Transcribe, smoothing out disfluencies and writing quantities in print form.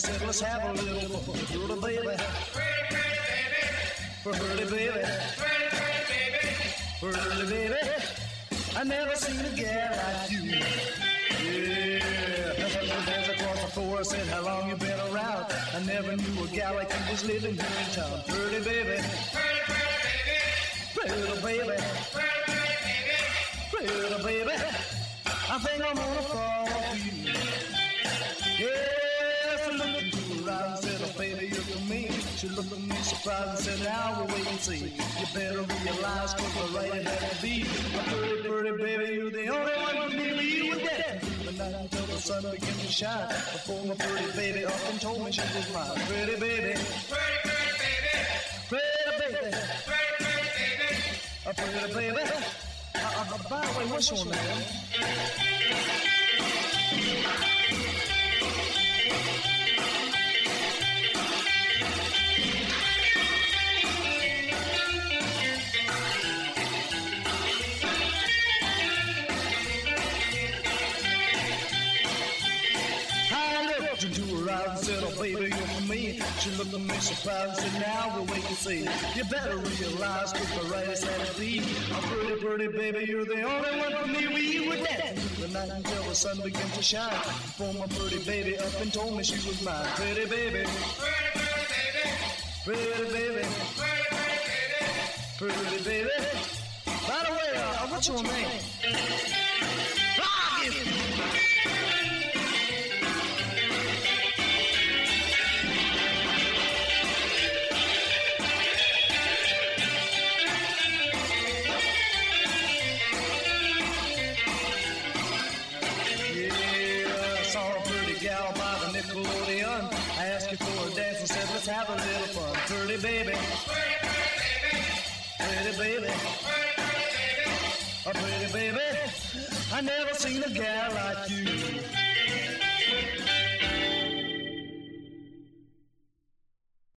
said, let's have a little fun. Pretty baby, pretty baby, pretty baby. I never seen a gal like you. Yeah, there's across the floor said, how long you been around? I never knew a gal like you was living here in town. Pretty baby, pretty baby, pretty baby. I think I'm gonna fall for you. Yes, I looked into her eyes and said, oh baby, you're for me. She looked at me surprised and said, now we'll wait and see. You better realize, cause the right it had to be. My pretty, pretty baby, you're the only one for me. You were dead through the night until the sun began to shine. Before my pretty baby up and told me she was mine. Pretty baby, pretty baby, pretty baby, pretty baby. By the way, what's your name? Into her eyes and said, oh baby, you're for me. She looked at me surprised and said, now we'll wait and see. You better realize, cause the right is had to be. Oh pretty, pretty baby, you're the only one for me. We were dancing through the night until the sun began to shine. Before my pretty baby up and told me she was mine. Pretty baby, pretty, pretty baby, pretty baby, pretty, pretty baby. By the way, what's your name? Gal by the Nickelodeon. I asked you for a dance and said, let's have a little fun. Pretty baby, pretty baby, pretty baby. I never seen a gal like you.